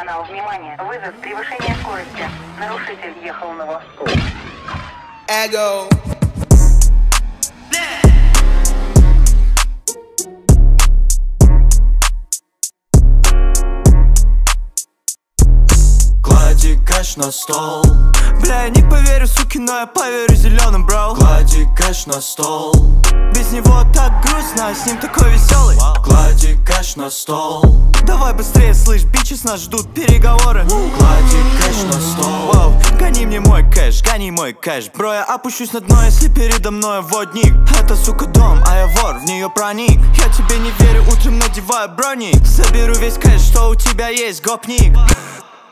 Канал внимания. Вызов превышения скорости. Нарушитель ехал на восток. Эго. Клади кэш на стол. Бля, я не поверю, суки, но я поверю зеленым, бро. Клади кэш на стол. Без него так грустно, а с ним такой веселый. Клади кэш на стол. Давай быстрее, слышь, бичес нас ждут переговоры. Клади кэш на стол. Воу, гони мне мой кэш, гони мой кэш. Бро, я опущусь на дно, если передо мной водник. Это, сука, дом, а я вор, в нее проник. Я тебе не верю, утром надеваю броник. Заберу весь кэш, что у тебя есть, гопник.